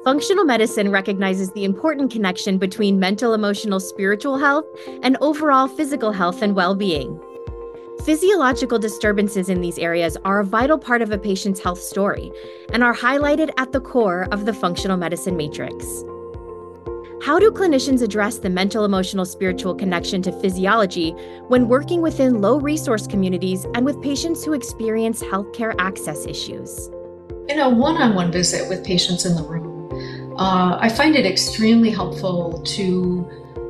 Functional medicine recognizes the important connection between mental, emotional, spiritual health and overall physical health and well-being. Physiological disturbances in these areas are a vital part of a patient's health story and are highlighted at the core of the functional medicine matrix. How do clinicians address the mental, emotional, spiritual connection to physiology when working within low-resource communities and with patients who experience healthcare access issues? In a one-on-one visit with patients in the room, I find it extremely helpful to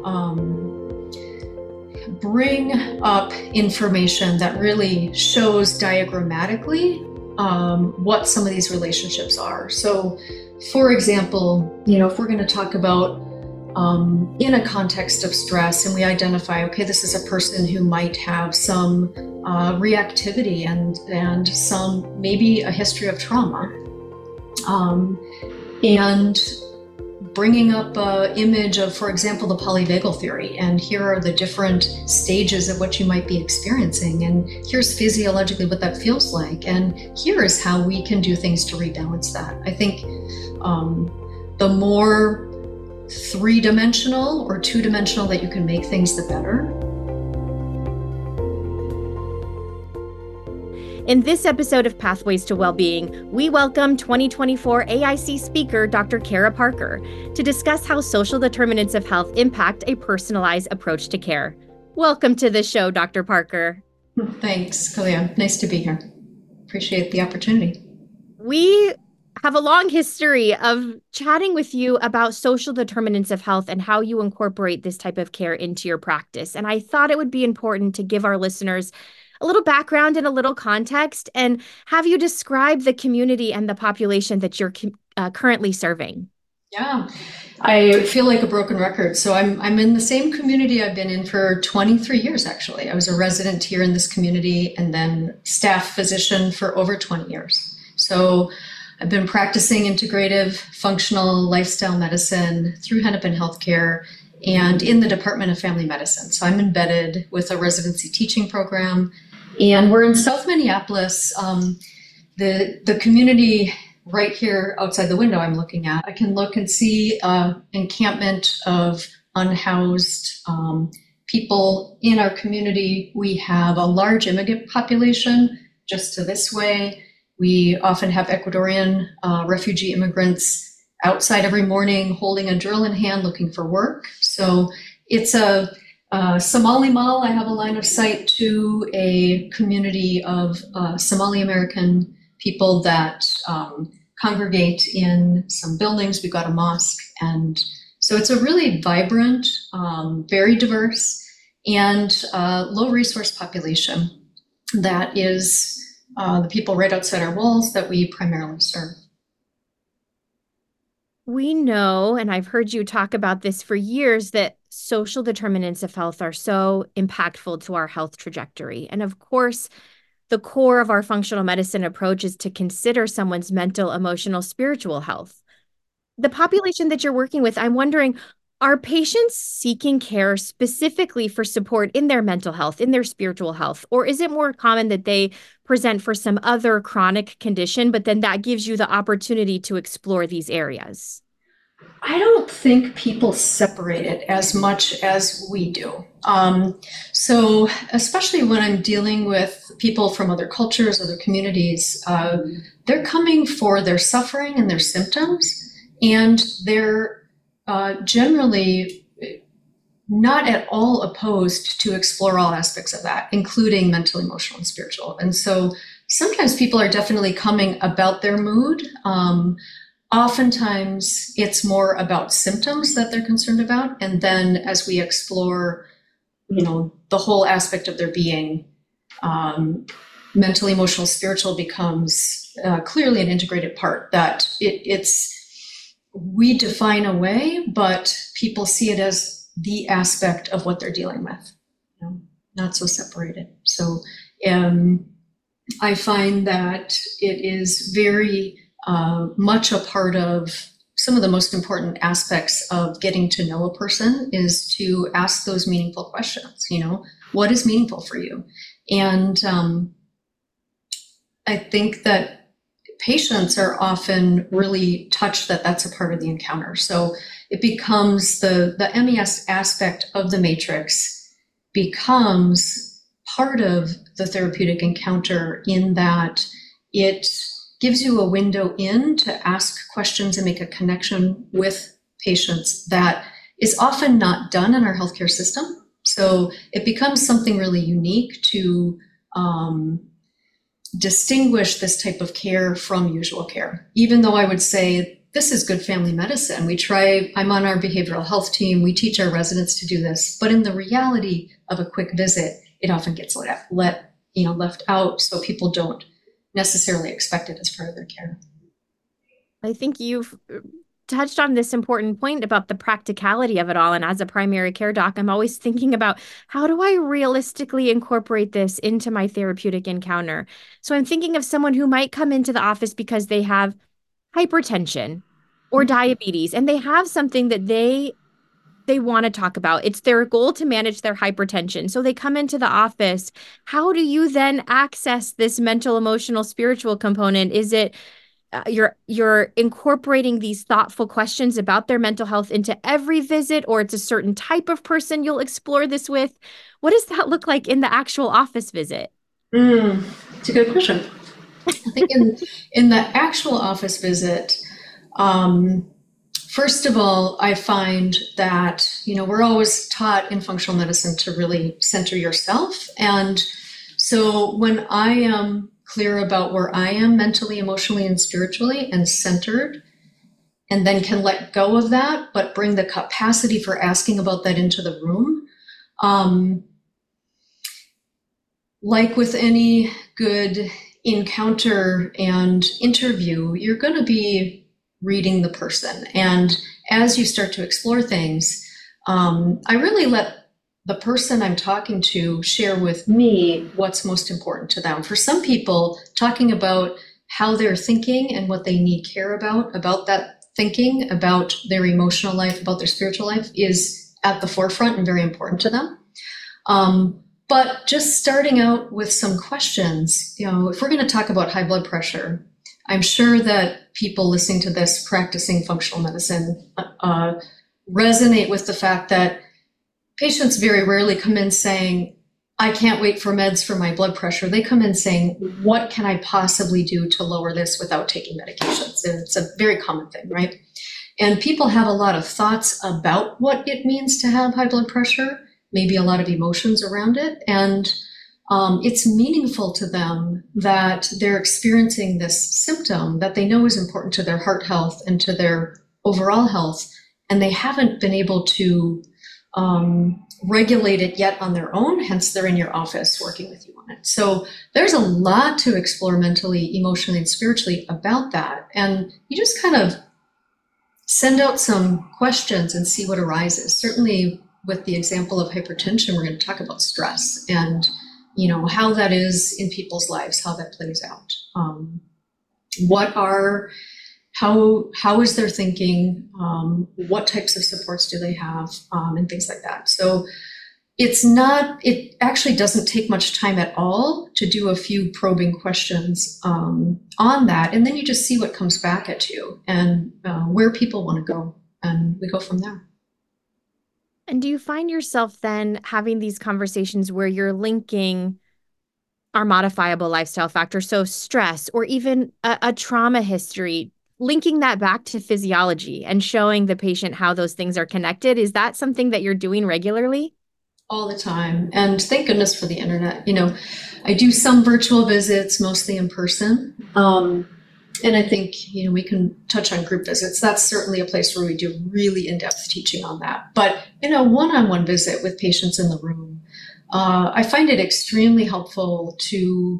bring up information that really shows diagrammatically what some of these relationships are. So, for example, if we're going to talk about in a context of stress and we identify, okay, this is a person who might have some reactivity and some, maybe a history of trauma. And bringing up an image of, for example, the polyvagal theory, and here are the different stages of what you might be experiencing, and here's physiologically what that feels like, and here is how we can do things to rebalance that. I think the more three-dimensional or two-dimensional that you can make things, the better. In this episode of Pathways to Wellbeing, we welcome 2024 AIC speaker Dr. Kara Parker to discuss how social determinants of health impact a personalized approach to care. Welcome to the show, Dr. Parker. Thanks, Kalia. Nice to be here. Appreciate the opportunity. We have a long history of chatting with you about social determinants of health and how you incorporate this type of care into your practice. And I thought it would be important to give our listeners a little background and a little context and have you describe the community and the population that you're currently serving. Yeah, I feel like a broken record. So I'm in the same community I've been in for 23 years, actually. I was a resident here in this community and then staff physician for over 20 years. So I've been practicing integrative functional lifestyle medicine through Hennepin Healthcare and in the Department of Family Medicine. So I'm embedded with a residency teaching program, and we're in South Minneapolis. The community right here outside the window I'm looking at, I can look and see an encampment of unhoused people in our community. We have a large immigrant population just to this way. We often have Ecuadorian refugee immigrants outside every morning holding a drill in hand looking for work. So it's a Somali Mall. I have a line of sight to a community of Somali American people that congregate in some buildings. We've got a mosque. And so it's a really vibrant, very diverse, and low resource population that is the people right outside our walls that we primarily serve. We know, and I've heard you talk about this for years, that social determinants of health are so impactful to our health trajectory. And of course, the core of our functional medicine approach is to consider someone's mental, emotional, spiritual health. The population that you're working with, I'm wondering, are patients seeking care specifically for support in their mental health, in their spiritual health? Or is it more common that they present for some other chronic condition, but then that gives you the opportunity to explore these areas? I don't think people separate it as much as we do. So especially when I'm dealing with people from other cultures, other communities, they're coming for their suffering and their symptoms, and they're generally not at all opposed to explore all aspects of that, including mental, emotional, and spiritual. And so sometimes people are definitely coming about their mood. Oftentimes it's more about symptoms that they're concerned about. And then as we explore, the whole aspect of their being, mental, emotional, spiritual becomes clearly an integrated part that we define a way, but people see it as the aspect of what they're dealing with, not so separated. So I find that it is very much a part of some of the most important aspects of getting to know a person is to ask those meaningful questions. What is meaningful for you? And I think that patients are often really touched that that's a part of the encounter. So it becomes the MES aspect of the matrix becomes part of the therapeutic encounter in that it gives you a window in to ask questions and make a connection with patients that is often not done in our healthcare system. So it becomes something really unique to distinguish this type of care from usual care. Even though I would say this is good family medicine. I'm on our behavioral health team. We teach our residents to do this, but in the reality of a quick visit, it often gets left out, so people don't necessarily expect it as part of their care. I think you've touched on this important point about the practicality of it all. And as a primary care doc, I'm always thinking about how do I realistically incorporate this into my therapeutic encounter? So I'm thinking of someone who might come into the office because they have hypertension or diabetes, and they have something that they want to talk about. It's their goal to manage their hypertension. So they come into the office. How do you then access this mental, emotional, spiritual component? Is it you're incorporating these thoughtful questions about their mental health into every visit, or it's a certain type of person you'll explore this with? What does that look like in the actual office visit? It's a good question. I think in the actual office visit, first of all, I find that, we're always taught in functional medicine to really center yourself. And so when I am clear about where I am mentally, emotionally, and spiritually and centered, and then can let go of that, but bring the capacity for asking about that into the room. Like with any good encounter and interview, you're going to be reading the person. And as you start to explore things, I really let the person I'm talking to share with me what's most important to them. For some people, talking about how they're thinking and what they need care about that thinking, about their emotional life, about their spiritual life, is at the forefront and very important to them. But just starting out with some questions, if we're going to talk about high blood pressure, I'm sure that people listening to this practicing functional medicine resonate with the fact that patients very rarely come in saying, I can't wait for meds for my blood pressure. They come in saying, what can I possibly do to lower this without taking medications? And it's a very common thing, right? And people have a lot of thoughts about what it means to have high blood pressure, maybe a lot of emotions around it. And it's meaningful to them that they're experiencing this symptom that they know is important to their heart health and to their overall health, and they haven't been able to regulate it yet on their own, hence they're in your office working with you on it. So there's a lot to explore mentally, emotionally, and spiritually about that. And you just kind of send out some questions and see what arises. Certainly with the example of hypertension, we're going to talk about stress and how that is in people's lives, how that plays out. How is their thinking? What types of supports do they have? And things like that. So it actually doesn't take much time at all to do a few probing questions on that. And then you just see what comes back at you and where people want to go. And we go from there. And do you find yourself then having these conversations where you're linking our modifiable lifestyle factors, so stress or even a trauma history, linking that back to physiology and showing the patient how those things are connected? Is that something that you're doing regularly? All the time. And thank goodness for the internet. I do some virtual visits, mostly in person. And I think, we can touch on group visits. That's certainly a place where we do really in-depth teaching on that. But in a one-on-one visit with patients in the room, I find it extremely helpful to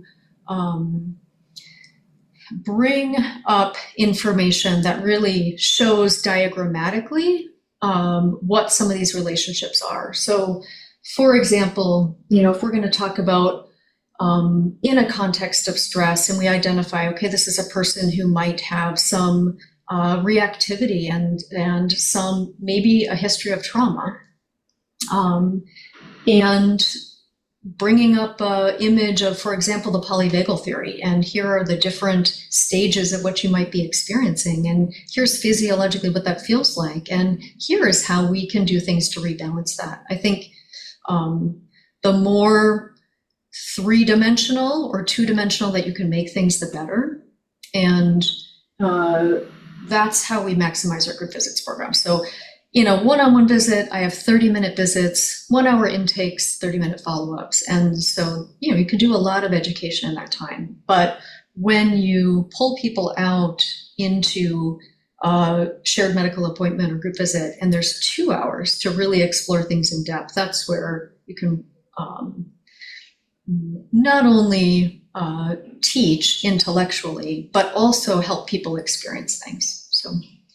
bring up information that really shows diagrammatically what some of these relationships are. So, for example, if we're going to talk about in a context of stress and we identify, okay, this is a person who might have some reactivity and some, maybe a history of trauma. And bringing up an image of, for example, the polyvagal theory, and here are the different stages of what you might be experiencing, and here's physiologically what that feels like, and here is how we can do things to rebalance that. I think the more three-dimensional or two-dimensional that you can make things, the better. And that's how we maximize our group visits program. So in a one-on-one visit, I have 30-minute visits, 1 hour intakes, 30-minute follow-ups. And so, you can do a lot of education in that time. But when you pull people out into a shared medical appointment or group visit, and there's 2 hours to really explore things in depth, that's where you can not only teach intellectually, but also help people experience things. So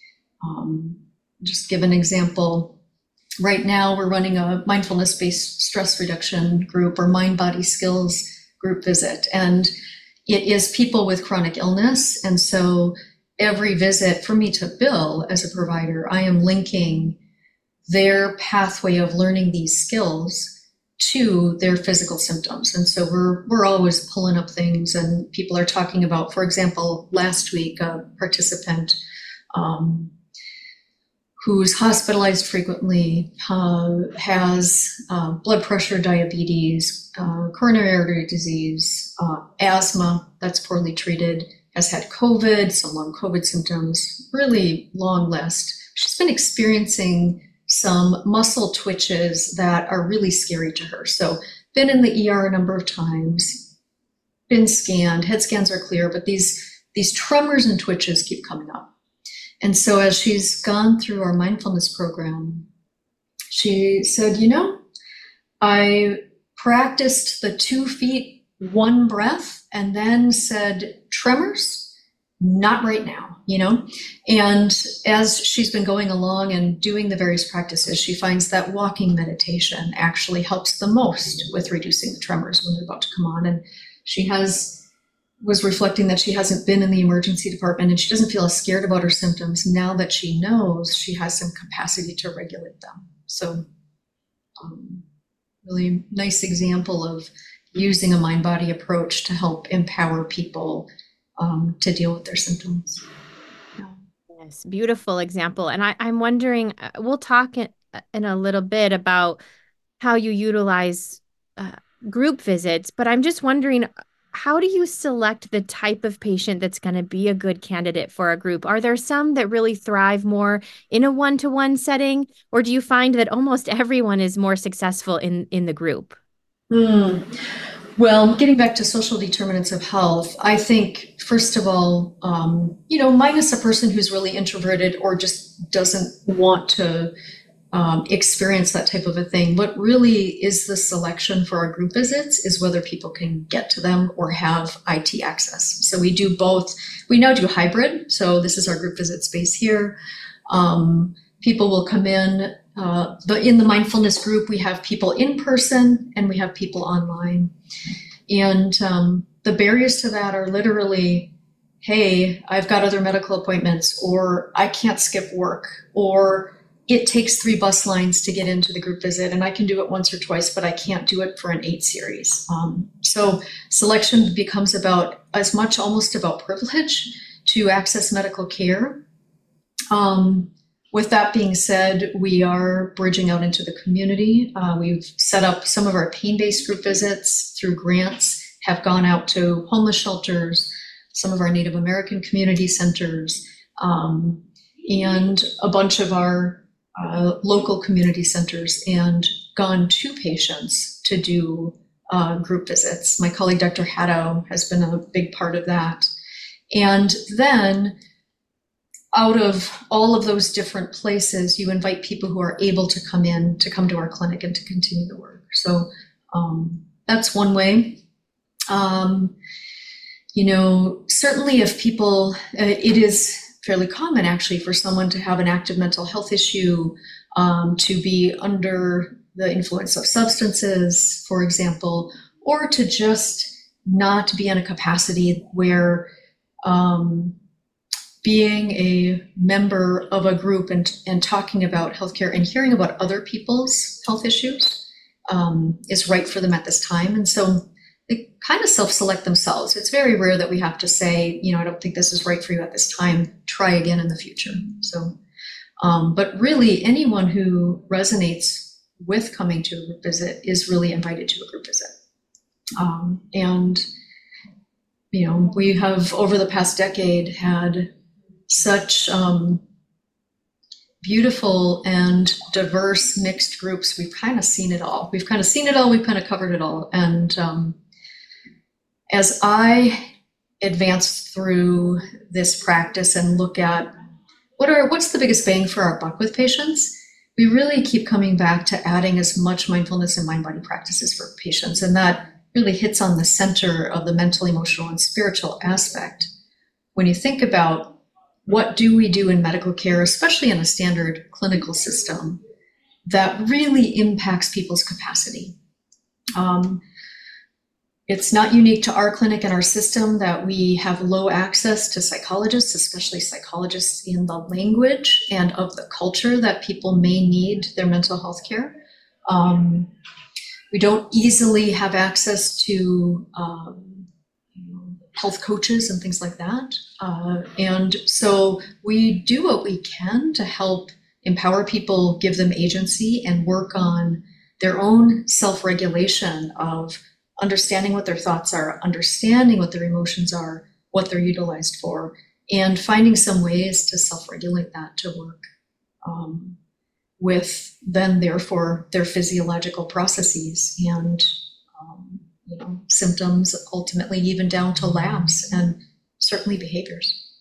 just give an example. Right now, we're running a mindfulness-based stress reduction group or mind-body skills group visit. And it is people with chronic illness. And so every visit for me to bill as a provider, I am linking their pathway of learning these skills to their physical symptoms. And so we're always pulling up things, and people are talking about, for example, last week, a participant who's hospitalized frequently, has blood pressure, diabetes, coronary artery disease, asthma that's poorly treated, has had COVID, some long COVID symptoms, really long list. She's been experiencing some muscle twitches that are really scary to her. So been in the ER a number of times, been scanned, head scans are clear, but these tremors and twitches keep coming up. And so as she's gone through our mindfulness program, she said, I practiced the 2 feet, 1 breath, and then said, tremors? Not right now, And as she's been going along and doing the various practices, she finds that walking meditation actually helps the most with reducing the tremors when they're about to come on. And she was reflecting that she hasn't been in the emergency department, and she doesn't feel as scared about her symptoms now that she knows she has some capacity to regulate them. So really nice example of using a mind-body approach to help empower people to deal with their symptoms. Yes, beautiful example. And I'm wondering, we'll talk in a little bit about how you utilize group visits, but I'm just wondering, how do you select the type of patient that's going to be a good candidate for a group? Are there some that really thrive more in a one-to-one setting, or do you find that almost everyone is more successful in the group? Well, getting back to social determinants of health, I think, first of all, minus a person who's really introverted or just doesn't want to experience that type of a thing, what really is the selection for our group visits is whether people can get to them or have IT access. So we do both. We now do hybrid. So this is our group visit space here. People will come in. But in the mindfulness group, we have people in person and we have people online. And the barriers to that are literally, hey, I've got other medical appointments, or I can't skip work, or it takes 3 bus lines to get into the group visit, and I can do it once or twice, but I can't do it for an 8 series. So selection becomes about as much almost about privilege to access medical care. With that being said, we are bridging out into the community. We've set up some of our pain-based group visits through grants, have gone out to homeless shelters, some of our Native American community centers, and a bunch of our local community centers, and gone to patients to do group visits. My colleague, Dr. Haddow, has been a big part of that. And then out of all of those different places, you invite people who are able to come to our clinic and to continue the work. So that's one way. Certainly if people, it is fairly common actually for someone to have an active mental health issue, to be under the influence of substances, for example, or to just not be in a capacity where being a member of a group and talking about healthcare and hearing about other people's health issues is right for them at this time. And so they kind of self-select themselves. It's very rare that we have to say, I don't think this is right for you at this time. Try again in the future. So, but really, anyone who resonates with coming to a group visit is really invited to a group visit. And we have over the past decade had such beautiful and diverse mixed groups. We've kind of seen it all. We've kind of covered it all. And as I advance through this practice and look at what's the biggest bang for our buck with patients, we really keep coming back to adding as much mindfulness and mind-body practices for patients. And that really hits on the center of the mental, emotional, and spiritual aspect. When you think about what do we do in medical care, especially in a standard clinical system, that really impacts people's capacity. It's not unique to our clinic and our system that we have low access to psychologists, especially psychologists in the language and of the culture that people may need their mental health care. We don't easily have access to health coaches and things like that. And so we do what we can to help empower people, give them agency, and work on their own self-regulation of understanding what their thoughts are, understanding what their emotions are, what they're utilized for, and finding some ways to self-regulate that to work with then therefore their physiological processes and symptoms, ultimately even down to labs and certainly behaviors.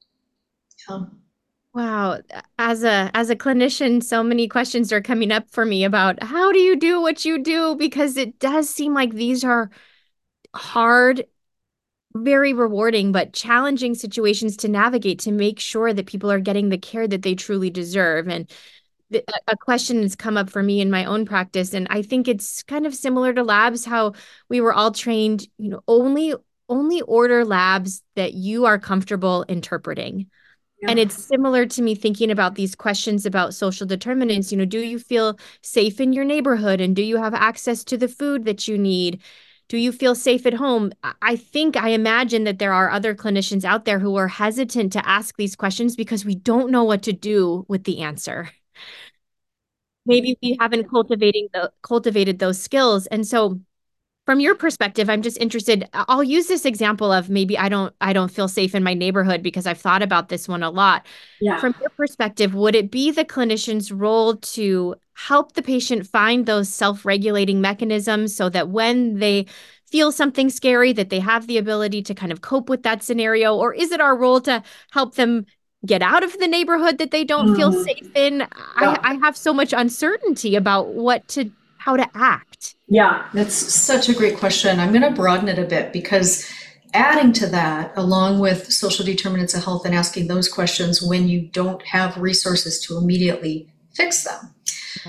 Wow. As a clinician, so many questions are coming up for me about how do you do what you do? Because it does seem like these are hard, very rewarding, but challenging situations to navigate to make sure that people are getting the care that they truly deserve. And a question has come up for me in my own practice, and I think it's kind of similar to labs, how we were all trained, only order labs that you are comfortable interpreting. Yeah. And it's similar to me thinking about these questions about social determinants. Do you feel safe in your neighborhood? And do you have access to the food that you need? Do you feel safe at home? I imagine that there are other clinicians out there who are hesitant to ask these questions because we don't know what to do with the answer. Maybe we haven't cultivated those skills. And so from your perspective, I'm just interested. I'll use this example of maybe I don't feel safe in my neighborhood because I've thought about this one a lot. Yeah. From your perspective, would it be the clinician's role to help the patient find those self-regulating mechanisms so that when they feel something scary, that they have the ability to kind of cope with that scenario? Or is it our role to help them get out of the neighborhood that they don't feel safe in? Yeah. I have so much uncertainty about how to act. Yeah, that's such a great question. I'm going to broaden it a bit because adding to that, along with social determinants of health and asking those questions when you don't have resources to immediately fix them,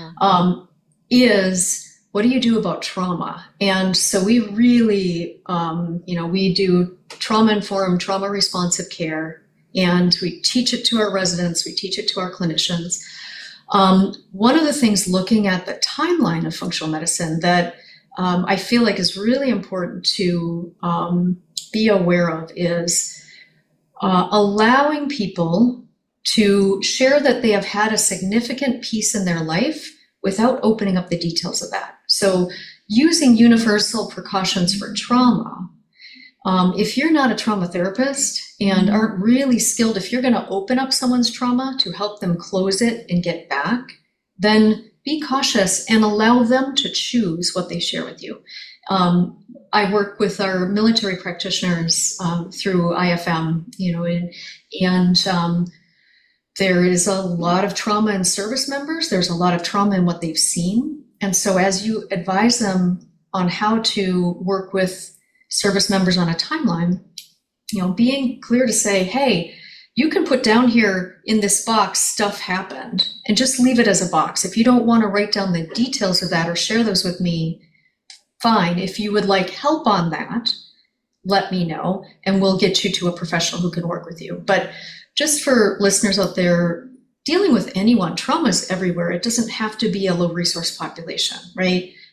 is what do you do about trauma? And so we really, we do trauma-informed, trauma-responsive care, and we teach it to our residents, we teach it to our clinicians. One of the things looking at the timeline of functional medicine that I feel like is really important to be aware of is allowing people to share that they have had a significant piece in their life without opening up the details of that. So using universal precautions for trauma. If you're not a trauma therapist and aren't really skilled, if you're going to open up someone's trauma to help them close it and get back, then be cautious and allow them to choose what they share with you. I work with our military practitioners through IFM, and there is a lot of trauma in service members. There's a lot of trauma in what they've seen. And so as you advise them on how to work with service members on a timeline, being clear to say, hey, you can put down here in this box, stuff happened, and just leave it as a box. If you don't want to write down the details of that or share those with me, fine. If you would like help on that, let me know, and we'll get you to a professional who can work with you. But just for listeners out there, dealing with anyone, trauma is everywhere. It doesn't have to be a low resource population, right?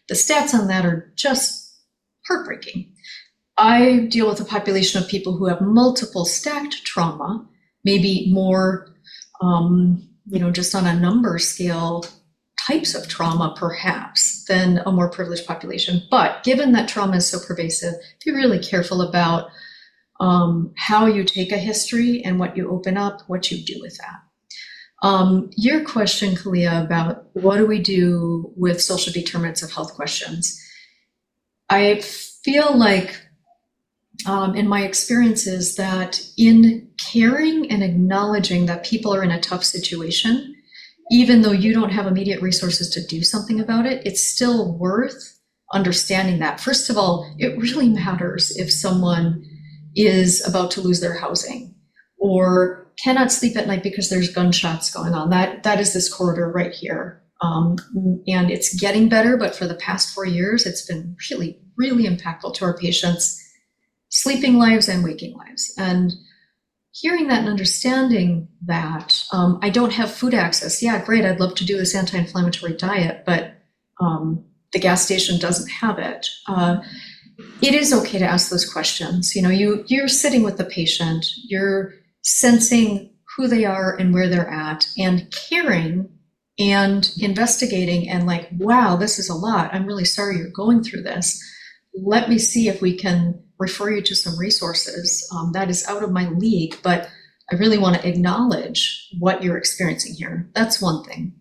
the stats on that are just heartbreaking. I deal with a population of people who have multiple stacked trauma, maybe more, just on a number scale, types of trauma perhaps than a more privileged population. But given that trauma is so pervasive, be really careful about how you take a history and what you open up, what you do with that. Your question, Kalia, about what do we do with social determinants of health questions? I feel like in my experiences that in caring and acknowledging that people are in a tough situation, even though you don't have immediate resources to do something about it, it's still worth understanding that. First of all, it really matters if someone is about to lose their housing or cannot sleep at night because there's gunshots going on. That is this corridor right here. And it's getting better, but for the past 4 years, it's been really, really impactful to our patients' sleeping lives and waking lives. And hearing that and understanding that, I don't have food access. Yeah, great, I'd love to do this anti-inflammatory diet, but the gas station doesn't have it. It is okay to ask those questions. You're sitting with the patient, you're sensing who they are and where they're at, and caring and investigating and like, wow, this is a lot. I'm really sorry you're going through this. Let me see if we can refer you to some resources. That is out of my league, but I really want to acknowledge what you're experiencing here. That's one thing.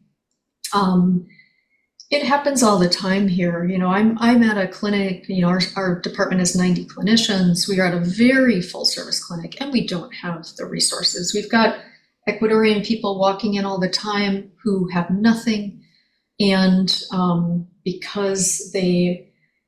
It happens all the time here. I'm at a clinic, our department has 90 clinicians. We are at a very full service clinic and we don't have the resources. We've got Ecuadorian people walking in all the time who have nothing. And because they,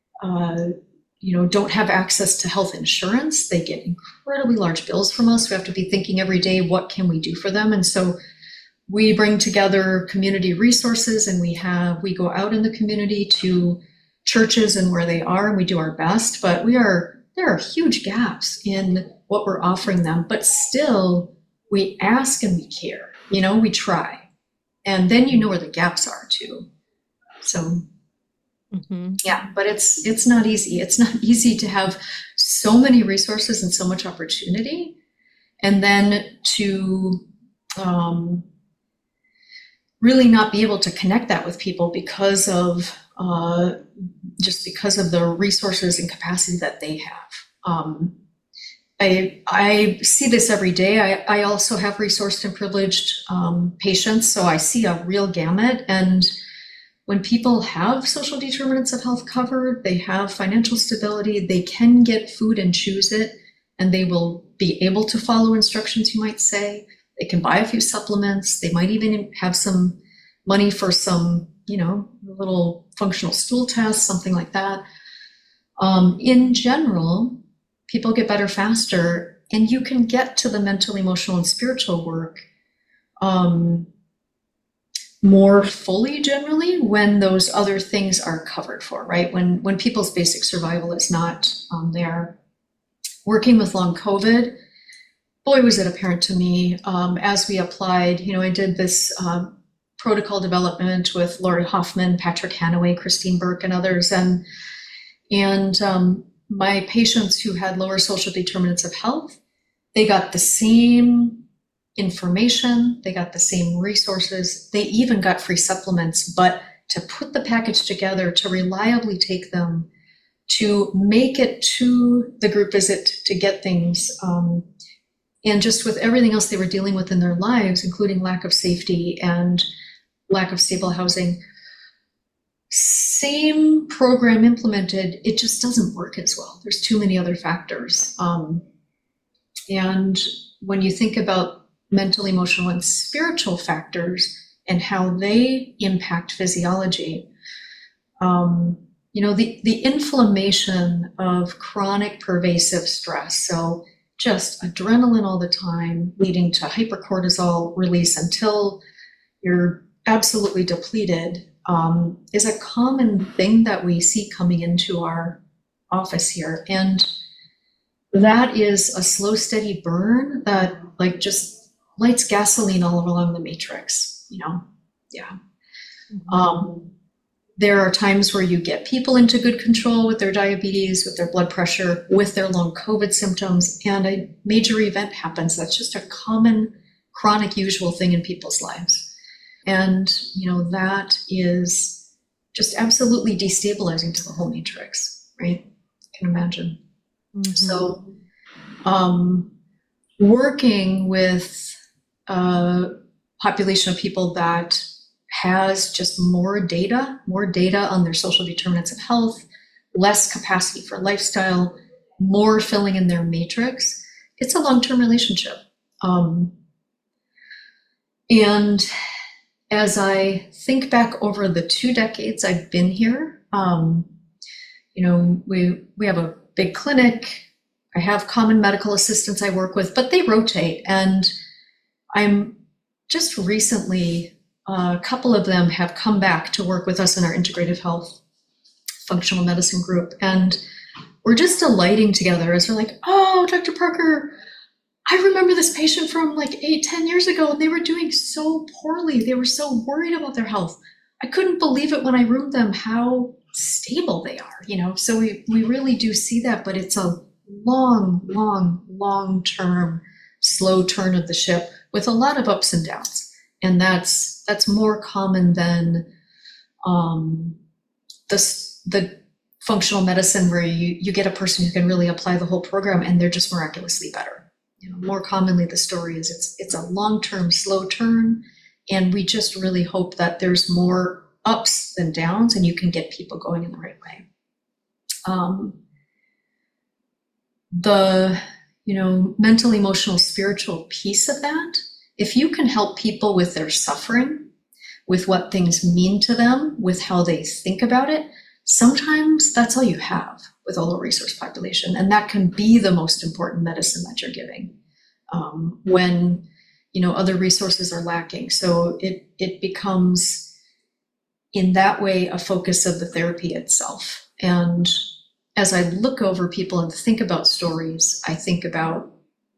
don't have access to health insurance, they get incredibly large bills from us. We have to be thinking every day, what can we do for them? And so we bring together community resources and we go out in the community to churches and where they are, and we do our best, but there are huge gaps in what we're offering them, but still we ask and we care, we try. And then where the gaps are too. So yeah, but it's not easy. It's not easy to have so many resources and so much opportunity, and then to really not be able to connect that with people because of the resources and capacity that they have. I see this every day. I also have resourced and privileged patients, so I see a real gamut. And when people have social determinants of health covered, they have financial stability, they can get food and choose it, and they will be able to follow instructions, you might say. They can buy a few supplements. They might even have some money for some, little functional stool tests, something like that. In general, people get better faster, and you can get to the mental, emotional, and spiritual work more fully generally when those other things are covered for, right? When people's basic survival is not there. Working with long COVID, boy, was it apparent to me as we applied. I did this protocol development with Lori Hoffman, Patrick Hanaway, Christine Burke, and others, and my patients who had lower social determinants of health, they got the same information, they got the same resources, they even got free supplements, but to put the package together, to reliably take them, to make it to the group visit, to get things, and just with everything else they were dealing with in their lives, including lack of safety and lack of stable housing, same program implemented, it just doesn't work as well. There's too many other factors. And when you think about mental, emotional, and spiritual factors and how they impact physiology, the inflammation of chronic pervasive stress, so just adrenaline all the time, leading to hypercortisol release until you're absolutely depleted, is a common thing that we see coming into our office here. And that is a slow, steady burn that just lights gasoline all along the matrix, Yeah. There are times where you get people into good control with their diabetes, with their blood pressure, with their long COVID symptoms, and a major event happens. That's just a common, chronic, usual thing in people's lives. And, that is just absolutely destabilizing to the whole matrix, right? You can imagine. Mm-hmm. So, working with a population of people that has just more data on their social determinants of health, less capacity for lifestyle, more filling in their matrix, it's a long-term relationship. And as I think back over the 2 decades I've been here, we have a big clinic. I have common medical assistants I work with, but they rotate. And I'm just recently, a couple of them have come back to work with us in our integrative health functional medicine group. And we're just delighting together as we're like, oh, Dr. Parker, I remember this patient from like 8-10 years ago, and they were doing so poorly. They were so worried about their health. I couldn't believe it when I roomed them, how stable they are, So we really do see that, but it's a long-term, slow turn of the ship with a lot of ups and downs. And that's more common than the functional medicine where you get a person who can really apply the whole program and they're just miraculously better. More commonly the story is it's a long-term slow turn, and we just really hope that there's more ups than downs and you can get people going in the right way. The mental, emotional, spiritual piece of that, if you can help people with their suffering, with what things mean to them, with how they think about it, sometimes that's all you have with a low resource population. And that can be the most important medicine that you're giving when, other resources are lacking. So it becomes, in that way, a focus of the therapy itself. And as I look over people and think about stories, I think about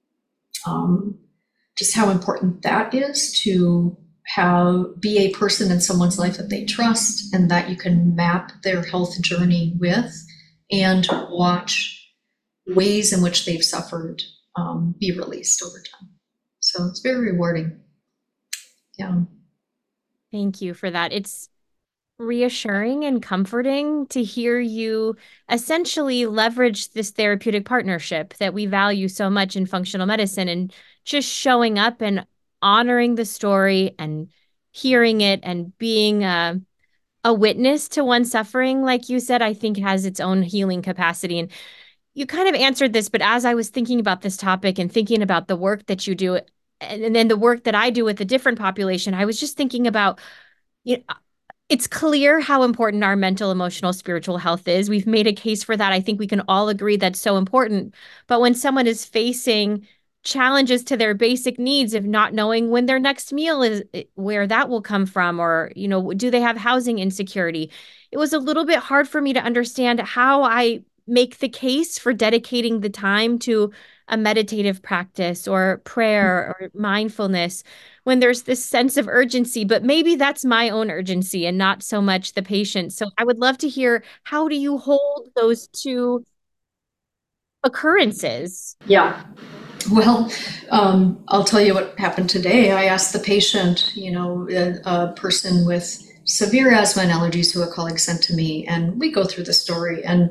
just how important that is to be a person in someone's life that they trust and that you can map their health journey with and watch ways in which they've suffered be released over time. So it's very rewarding. Yeah. Thank you for that. It's reassuring and comforting to hear you essentially leverage this therapeutic partnership that we value so much in functional medicine, and just showing up and honoring the story and hearing it and being a witness to one suffering, like you said, I think has its own healing capacity. And you kind of answered this, but as I was thinking about this topic and thinking about the work that you do, and then the work that I do with a different population, I was just thinking about, it's clear how important our mental, emotional, spiritual health is. We've made a case for that. I think we can all agree that's so important. But when someone is facing challenges to their basic needs of not knowing when their next meal is, where that will come from, or, do they have housing insecurity? It was a little bit hard for me to understand how I make the case for dedicating the time to a meditative practice or prayer or mindfulness when there's this sense of urgency, but maybe that's my own urgency and not so much the patient. So I would love to hear, how do you hold those two occurrences? Yeah. Well, I'll tell you what happened today. I asked the patient, a person with severe asthma and allergies who a colleague sent to me, and we go through the story, and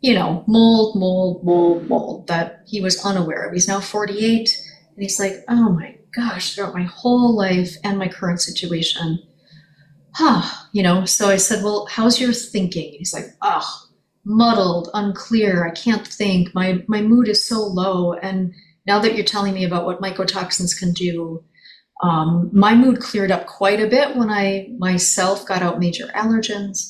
mold that he was unaware of. He's now 48, and he's like, oh my gosh, throughout my whole life and my current situation, so I said, well, how's your thinking? And he's like, muddled, unclear, I can't think, my mood is so low, and now that you're telling me about what mycotoxins can do, my mood cleared up quite a bit when I myself got out major allergens.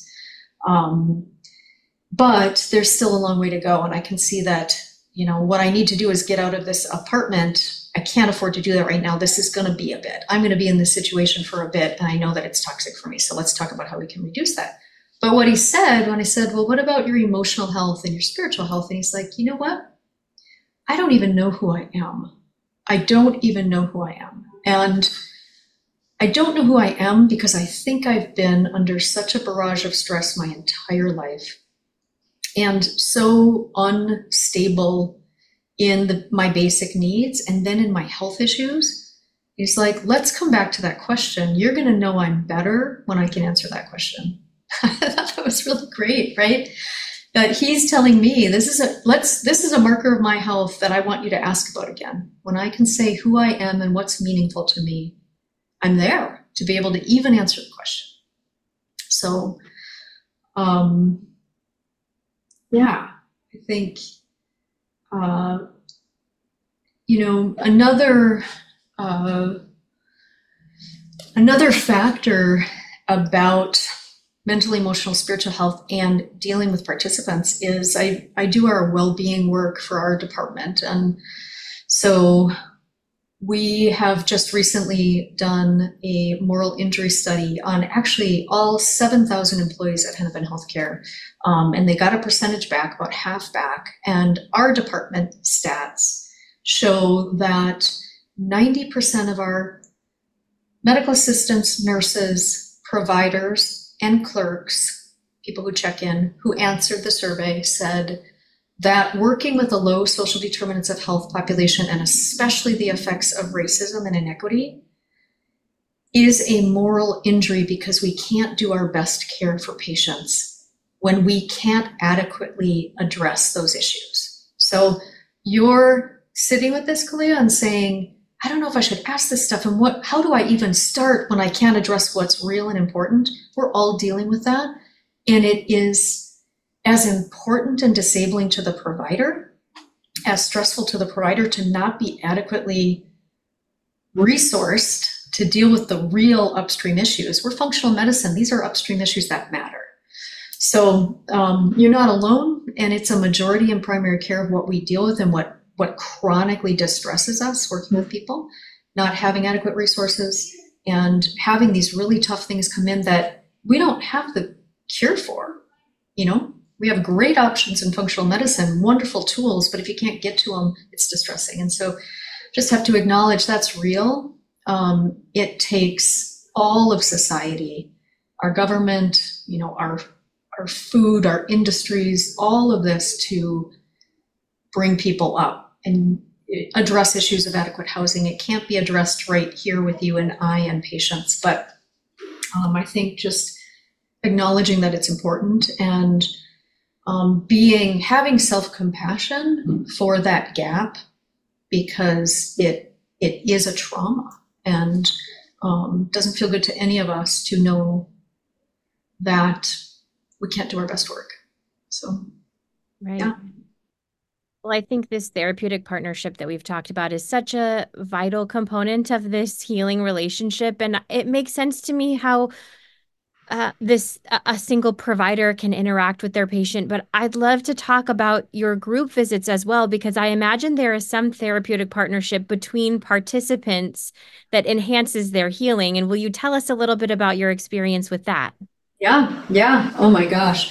But there's still a long way to go. And I can see that, what I need to do is get out of this apartment. I can't afford to do that right now. This is going to be a bit. I'm going to be in this situation for a bit, and I know that it's toxic for me. So let's talk about how we can reduce that. But what he said, when I said, well, what about your emotional health and your spiritual health? And he's like, you know what? I don't even know who I am. I don't even know who I am. And I don't know who I am because I think I've been under such a barrage of stress my entire life and so unstable in my basic needs and then in my health issues. He's like, let's come back to that question. You're going to know I'm better when I can answer that question. I thought that was really great, right? But he's telling me this is a marker of my health that I want you to ask about again. When I can say who I am and what's meaningful to me, I'm there to be able to even answer the question. So, yeah, I think, another factor about mental, emotional, spiritual health and dealing with participants is I do our well-being work for our department. And so we have just recently done a moral injury study on actually all 7,000 employees at Hennepin Healthcare. And they got a percentage back, about half back. And our department stats show that 90% of our medical assistants, nurses, providers, and clerks, people who check in, who answered the survey, said that working with a low social determinants of health population, and especially the effects of racism and inequity, is a moral injury because we can't do our best care for patients when we can't adequately address those issues. So you're sitting with this, Kalia, and saying, I don't know if I should ask this stuff, and how do I even start when I can't address what's real and important? We're all dealing with that. And it is as important and disabling to the provider, as stressful to the provider to not be adequately resourced to deal with the real upstream issues. We're functional medicine. These are upstream issues that matter. So you're not alone, and it's a majority in primary care of what we deal with and what chronically distresses us working with people, not having adequate resources and having these really tough things come in that we don't have the cure for. We have great options in functional medicine, wonderful tools, but if you can't get to them, it's distressing. And so just have to acknowledge that's real. It takes all of society, our government, our food, our industries, all of this to bring people up and address issues of adequate housing. It can't be addressed right here with you and I and patients, but I think just acknowledging that it's important and having self-compassion for that gap, because it is a trauma and doesn't feel good to any of us to know that we can't do our best work. So, right. Yeah. Well, I think this therapeutic partnership that we've talked about is such a vital component of this healing relationship. And it makes sense to me how a single provider can interact with their patient. But I'd love to talk about your group visits as well, because I imagine there is some therapeutic partnership between participants that enhances their healing. And will you tell us a little bit about your experience with that? Yeah. Oh my gosh.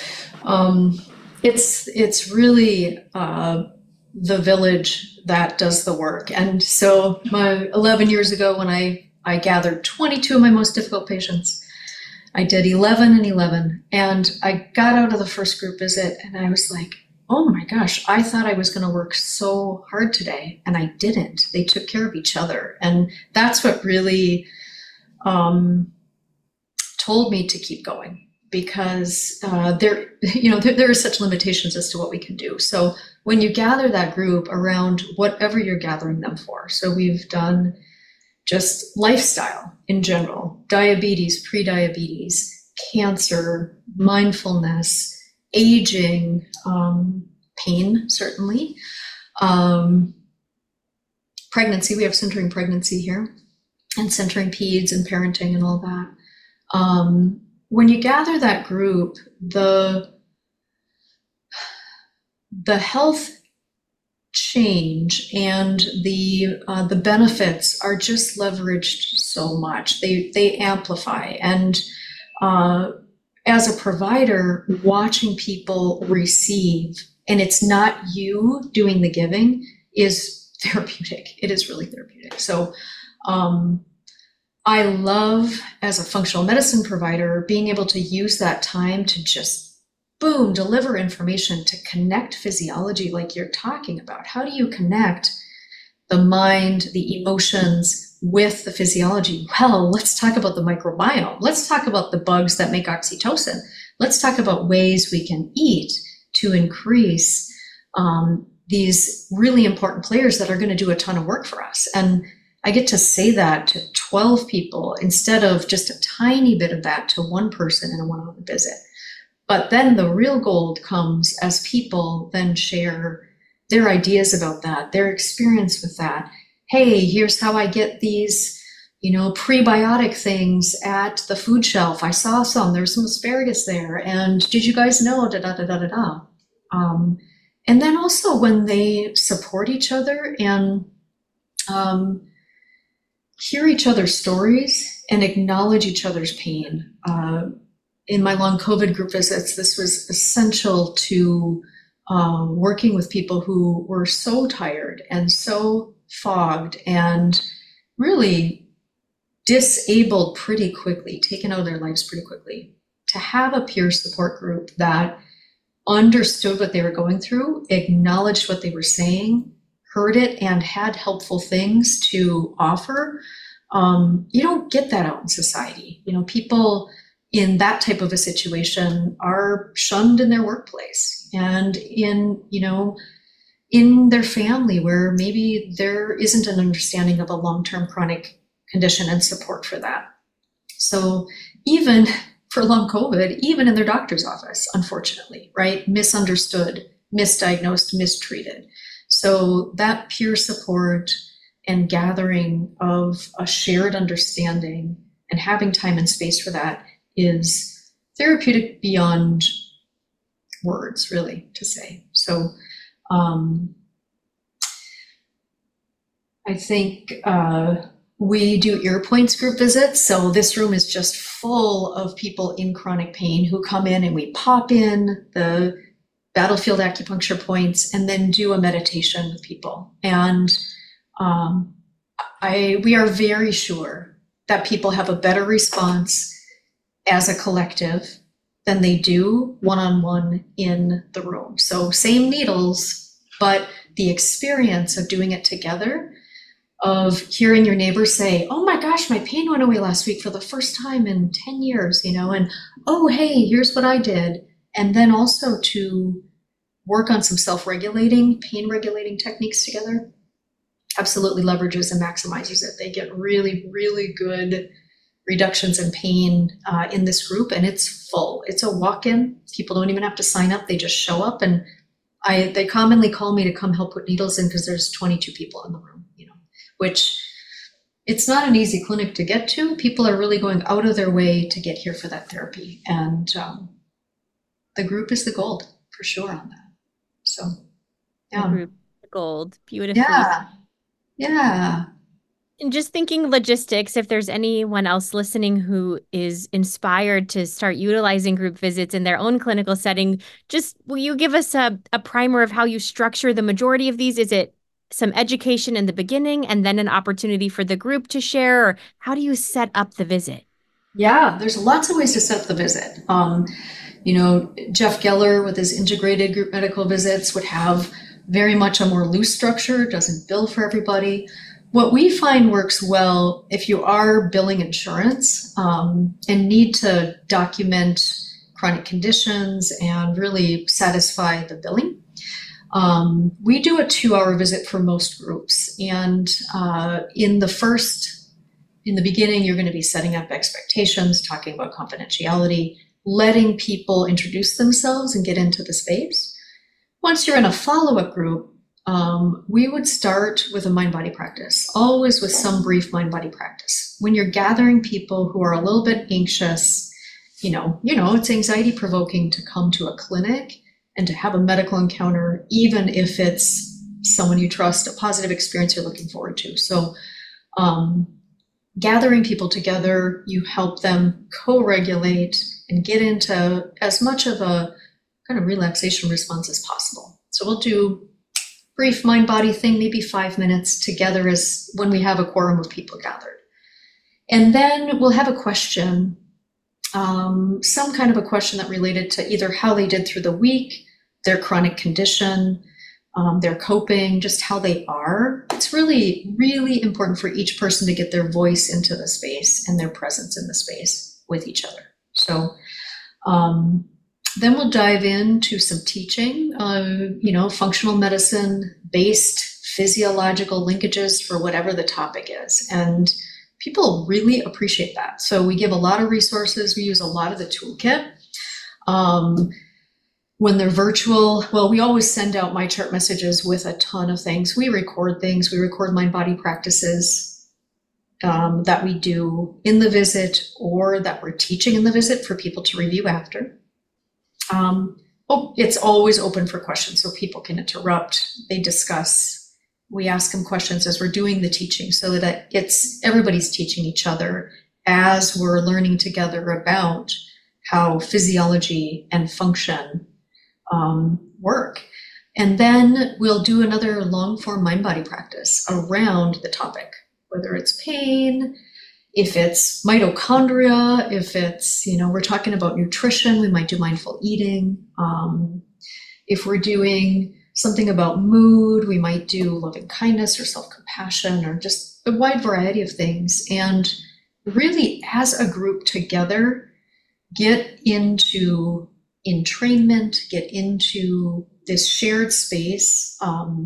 It's really the village that does the work. And so 11 years ago when I gathered 22 of my most difficult patients, I did 11 and 11. And I got out of the first group visit and I was like, oh my gosh, I thought I was going to work so hard today. And I didn't. They took care of each other. And that's what really told me to keep going, because there are such limitations as to what we can do. So when you gather that group around whatever you're gathering them for, so we've done just lifestyle in general, diabetes, pre-diabetes, cancer, mindfulness, aging, pain, certainly, pregnancy. We have centering pregnancy here, and centering peds and parenting and all that. When you gather that group, the health change and the benefits are just leveraged so much. They amplify. And as a provider, watching people receive, and it's not you doing the giving, is therapeutic. It is really therapeutic. So I love, as a functional medicine provider, being able to use that time to just boom, deliver information to connect physiology like you're talking about. How do you connect the mind, the emotions with the physiology? Well, let's talk about the microbiome. Let's talk about the bugs that make oxytocin. Let's talk about ways we can eat to increase these really important players that are going to do a ton of work for us. And I get to say that to 12 people instead of just a tiny bit of that to one person in a one-on-one visit. But then the real gold comes as people then share their ideas about that, their experience with that. Hey, here's how I get these, prebiotic things at the food shelf. I saw some, there's some asparagus there. And did you guys know, da, da, da, da, da, da. And then also when they support each other and hear each other's stories and acknowledge each other's pain. In my long COVID group visits, this was essential to working with people who were so tired and so fogged and really disabled pretty quickly, taken out of their lives pretty quickly. To have a peer support group that understood what they were going through, acknowledged what they were saying, heard it, and had helpful things to offer. You don't get that out in society. People in that type of a situation are shunned in their workplace and in their family where maybe there isn't an understanding of a long-term chronic condition and support for that. So even for long COVID, even in their doctor's office, unfortunately, right? Misunderstood, misdiagnosed, mistreated. So that peer support and gathering of a shared understanding and having time and space for that is therapeutic beyond words, really, to say. So I think we do ear points group visits. So this room is just full of people in chronic pain who come in, and we pop in the battlefield acupuncture points and then do a meditation with people. And we are very sure that people have a better response as a collective than they do one-on-one in the room. So same needles, but the experience of doing it together, of hearing your neighbor say, oh my gosh, my pain went away last week for the first time in 10 years, and oh, hey, here's what I did. And then also to work on some self-regulating, pain regulating techniques together, absolutely leverages and maximizes it. They get really, really good reductions in pain in this group, and it's full. It's a walk-in. People don't even have to sign up. They just show up, and they commonly call me to come help put needles in because there's 22 people in the room, which it's not an easy clinic to get to. People are really going out of their way to get here for that therapy, and the group is the gold for sure on that. So, The group, gold, beautifully. Yeah. And just thinking logistics, if there's anyone else listening who is inspired to start utilizing group visits in their own clinical setting, will you give us a primer of how you structure the majority of these? Is it some education in the beginning and then an opportunity for the group to share? Or how do you set up the visit? Yeah, there's lots of ways to set up the visit. Jeff Geller with his integrated group medical visits would have very much a more loose structure, doesn't bill for everybody. What we find works well if you are billing insurance and need to document chronic conditions and really satisfy the billing. We do a 2-hour visit for most groups. And in the beginning, you're going to be setting up expectations, talking about confidentiality, letting people introduce themselves and get into the space. Once you're in a follow-up group, we would start with a mind-body practice, always with some brief mind-body practice. When you're gathering people who are a little bit anxious, it's anxiety-provoking to come to a clinic and to have a medical encounter, even if it's someone you trust, a positive experience you're looking forward to. So gathering people together, you help them co-regulate and get into as much of a kind of relaxation response as possible. So we'll do brief mind-body thing, maybe 5 minutes together as when we have a quorum of people gathered. And then we'll have a question, some kind of a question that related to either how they did through the week, their chronic condition, their coping, just how they are. It's really, really important for each person to get their voice into the space and their presence in the space with each other. So then we'll dive into some teaching, functional medicine based physiological linkages for whatever the topic is. And people really appreciate that. So we give a lot of resources. We use a lot of the toolkit. When they're virtual, well, we always send out MyChart messages with a ton of things. We record things. We record mind-body practices that we do in the visit or that we're teaching in the visit for people to review after. It's always open for questions, so people can interrupt. They discuss. We ask them questions as we're doing the teaching so that everybody's teaching each other as we're learning together about how physiology and function work. And then we'll do another long-form mind-body practice around the topic, whether it's pain, if it's mitochondria, if it's, we're talking about nutrition, we might do mindful eating. If we're doing something about mood, we might do loving kindness or self-compassion or just a wide variety of things. And really, as a group together, get into entrainment, get into this shared space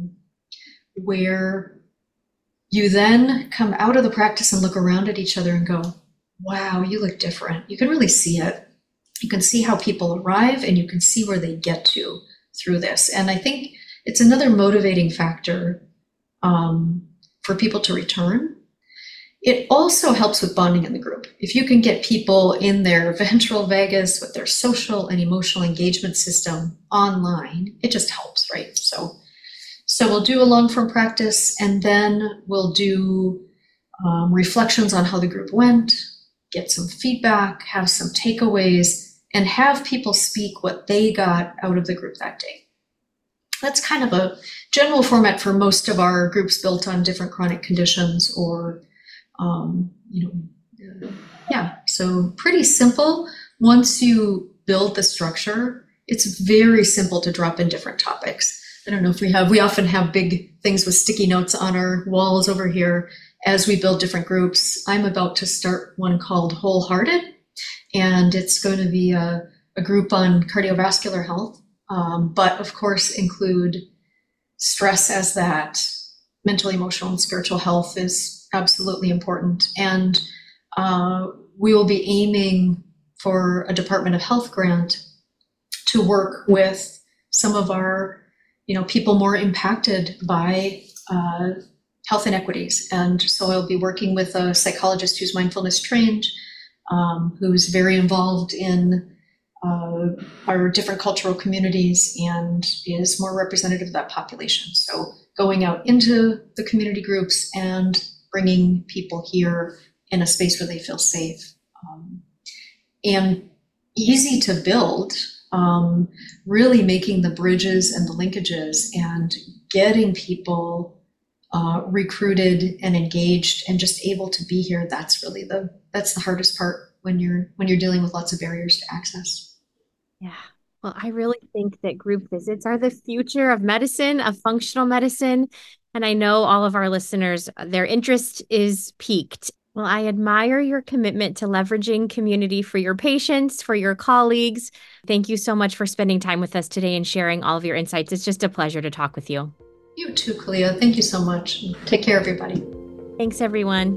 where you then come out of the practice and look around at each other and go, wow, you look different. You can really see it. You can see how people arrive and you can see where they get to through this. And I think it's another motivating factor for people to return. It also helps with bonding in the group. If you can get people in their ventral vagus with their social and emotional engagement system online, it just helps, right? So we'll do a long-form practice, and then we'll do reflections on how the group went, get some feedback, have some takeaways, and have people speak what they got out of the group that day. That's kind of a general format for most of our groups built on different chronic conditions or so pretty simple. Once you build the structure, it's very simple to drop in different topics. I don't know if we often have big things with sticky notes on our walls over here as we build different groups. I'm about to start one called Wholehearted, and it's going to be a group on cardiovascular health, but of course include stress as that. Mental, emotional, and spiritual health is absolutely important. And we will be aiming for a Department of Health grant to work with some of our, people more impacted by health inequities. And so I'll be working with a psychologist who's mindfulness trained, who's very involved in our different cultural communities and is more representative of that population. So going out into the community groups and bringing people here in a space where they feel safe and easy to build, really making the bridges and the linkages and getting people recruited and engaged and just able to be here. That's really that's the hardest part when you're dealing with lots of barriers to access. Yeah. Well, I really think that group visits are the future of medicine, of functional medicine. And I know all of our listeners, their interest is piqued. Well, I admire your commitment to leveraging community for your patients, for your colleagues. Thank you so much for spending time with us today and sharing all of your insights. It's just a pleasure to talk with you. You too, Kalia. Thank you so much. Take care, everybody. Thanks, everyone.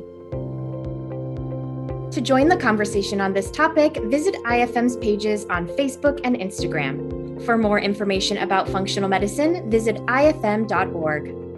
To join the conversation on this topic, visit IFM's pages on Facebook and Instagram. For more information about functional medicine, visit ifm.org.